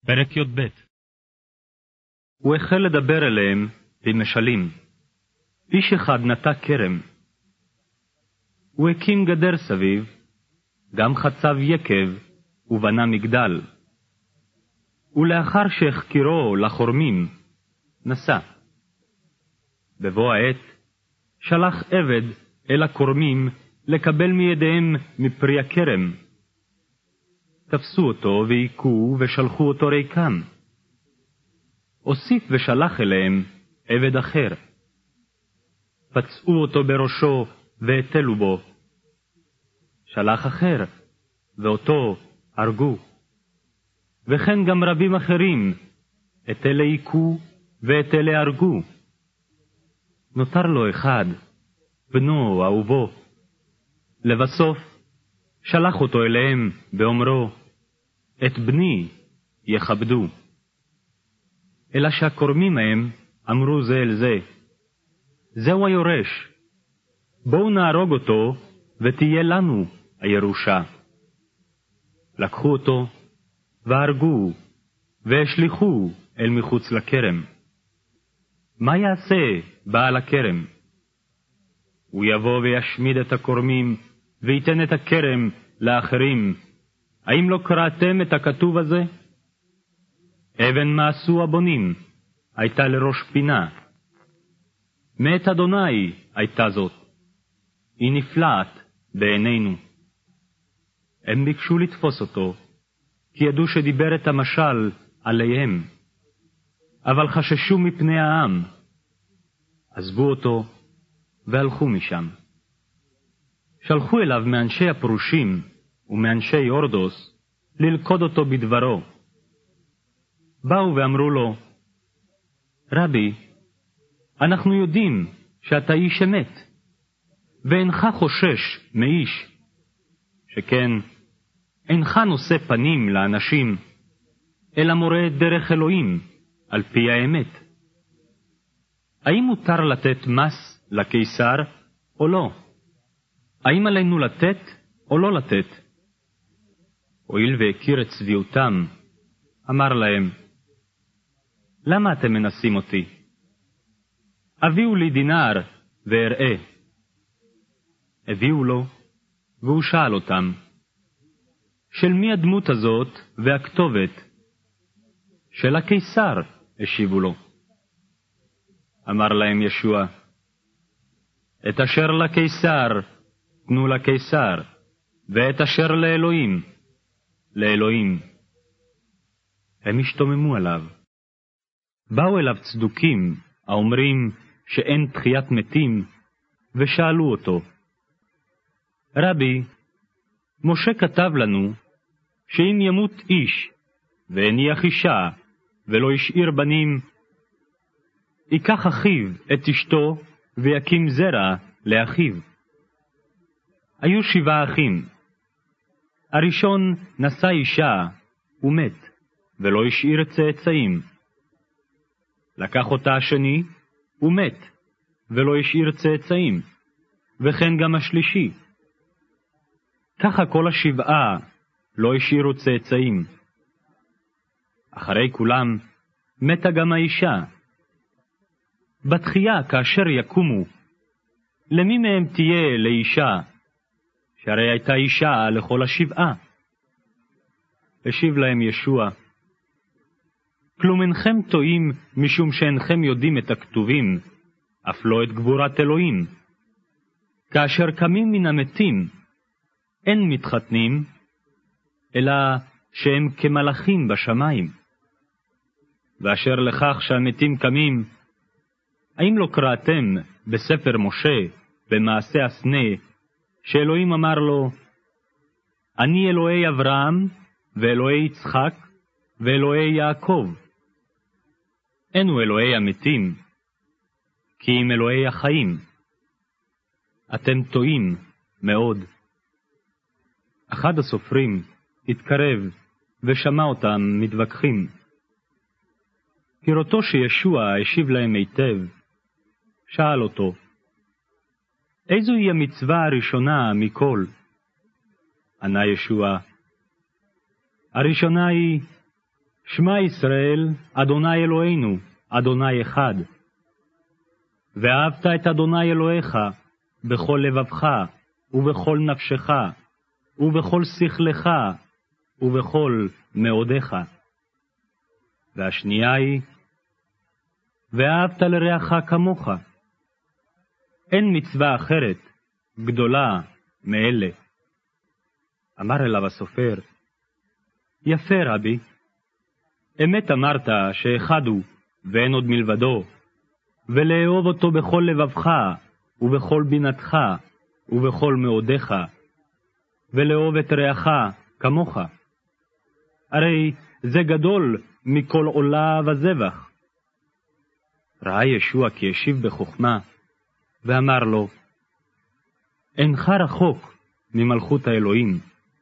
פרק י"ב. הוא החל לדבר אליהם במשלים. איש אחד נטע כרם. הוא הקים גדר סביב, גם חצב יקב ובנה מגדל. ולאחר שהחקירו לחורמים, נסע. בבוא העת, שלח עבד אל הכורמים לקבל מידיהם מפרי הכרם. תפסו אותו והיכו ושלחו אותו ריקם. הוסיף ושלח אליהם עבד אחר. פצעו אותו בראשו והטלו בו. שלח אחר, ואותו הרגו. וכן גם רבים אחרים, את אלה היכו ואת אלה הרגו. נותר לו אחד, בנו אהובו. לבסוף שלח אותו אליהם באומרו, את בני יכבדו. אלא שהכורמים מהם אמרו זה אל זה, זהו היורש, בואו נהרוג אותו ותהיה לנו הירושה. לקחו אותו והרגו והשליחו אל מחוץ לכרם. מה יעשה בעל הכרם? הוא יבוא וישמיד את הכורמים וייתן את הכרם לאחרים. האם לא קראתם את הכתוב הזה? אבן מעשו הבונים הייתה לראש פינה. מאת אדוני הייתה זאת. היא נפלאת בעינינו. הם ביקשו לתפוס אותו, כי ידעו שדיבר את המשל עליהם. אבל חששו מפני העם. עזבו אותו והלכו משם. שלחו אליו מאנשי הפרושים ומאנשי אורדוס ללכוד אותו בדברו. באו ואמרו לו, רבי, אנחנו יודעים שאתה איש אמת, ואינך חושש מאיש, שכן אינך נושא פנים לאנשים, אלא מורה דרך אלוהים על פי האמת. האם מותר לתת מס לקיסר או לא? האם עלינו לתת או לא לתת? הואיל והכיר את צביעותם, אמר להם, למה אתם מנסים אותי? הביאו לי דינר ואראה. הביאו לו, והוא שאל אותם, של מי הדמות הזאת והכתובת? של הקיסר, השיבו לו. אמר להם ישוע, את אשר לקיסר תנו לקיסר, ואת אשר לאלוהים, לאלוהים. הם השתוממו עליו. באו אליו צדוקים, האומרים שאין תחיית מתים, ושאלו אותו, רבי, משה כתב לנו, שאם ימות איש, והניח אישה, ולא השאיר בנים, ייקח אחיו את אשתו, ויקים זרע לאחיו. היו 7 אחים. הראשון נשא אישה ומת, ולא השאיר צאצאים. לקח אותה השני ומת, ולא השאיר צאצאים, וכן גם השלישי. ככה כל 7 לא השאירו צאצאים. אחרי כולם מתה גם האישה. בתחייה כאשר יקומו, למי מהם תהיה לאישה? שהרי הייתה אישה לכל 7. השיב להם ישוע, כלום אינכם טועים משום שאינכם יודעים את הכתובים, אף לא את גבורת אלוהים. כאשר קמים מן המתים, אין מתחתנים, אלא שהם כמלאכים בשמיים. ואשר לכך שהמתים קמים, האם לא קראתם בספר משה, במעשה הסנה, שאלוהים אמר לו, אני אלוהי אברהם, ואלוהי יצחק, ואלוהי יעקב. אינו אלוהי המתים, כי אם אלוהי החיים. אתם טועים מאוד. אחד הסופרים התקרב ושמע אותם מתווכחים. כראותו שישוע השיב להם היטב, שאל אותו, איזו היא המצווה הראשונה מכל? ענה ישוע, הראשונה היא, שמע ישראל, אדוני אלוהינו, אדוני אחד. ואהבת את אדוני אלוהיך בכל לבבך, ובכל נפשך, ובכל שכלך, ובכל מאודיך. והשנייה היא, ואהבת לרעך כמוך. אין מצווה אחרת גדולה מאלה. אמר אליו הסופר, יפה רבי, אמת אמרת שאחד הוא ואין עוד מלבדו, ולאהוב אותו בכל לבבך, ובכל בינתך, ובכל מאודיך, ולאהוב את רעך כמוך. הרי זה גדול מכל עולה וזבח. ראה ישוע כי השיב בחוכמה, ואמר לו, אינך רחוק ממלכות האלוהים.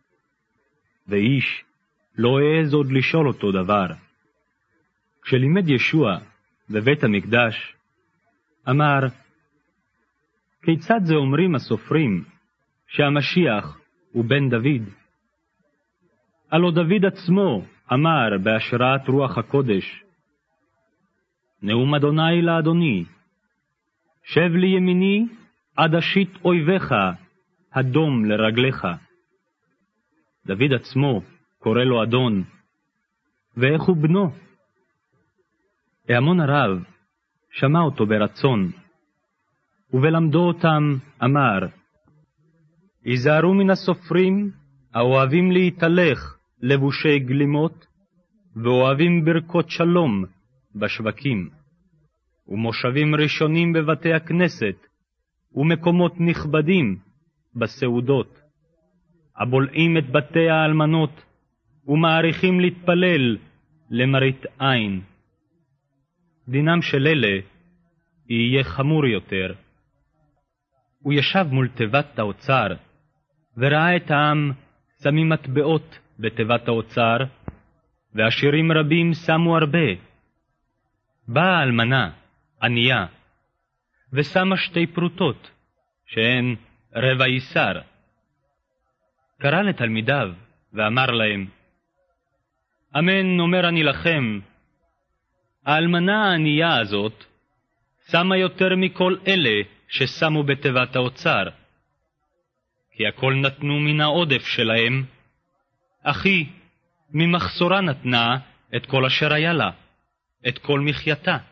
ואיש לא העז עוד לשאול אותו דבר. כשלימד ישוע בבית המקדש, אמר, כיצד זה אומרים הסופרים שהמשיח הוא בן דוד? הלא דוד עצמו אמר בהשראת רוח הקודש, נאום אדוני לאדוני, שב לי ימיני עד אשית אויביך, הדום לרגליך. דוד עצמו קורא לו אדון, ואיך הוא בנו? ההמון הרב שמע אותו ברצון, ובלמדו אותם אמר, היזהרו מן הסופרים האוהבים להתהלך לבושי גלימות, ואוהבים ברכות שלום בשווקים, ומושבים ראשונים בבתי הכנסת, ומקומות נכבדים בסעודות, הבולעים את בתי האלמנות, ומעריכים להתפלל למראית עין. דינם של אלה יהיה חמור יותר. הוא ישב מול תיבת האוצר, וראה את העם שמים מטבעות בתיבת האוצר, ועשירים רבים שמו הרבה. באה אלמנה, ענייה, ושמה 2 פרוטות, שהן רבע איסר. קרא לתלמידיו, ואמר להם, אמן אומר אני לכם, האלמנה הענייה הזאת שמה יותר מכל אלה ששמו בתיבת האוצר, כי הכל נתנו מן העודף שלהם, אך היא ממחסורה נתנה את כל אשר היה לה, את כל מחייתה.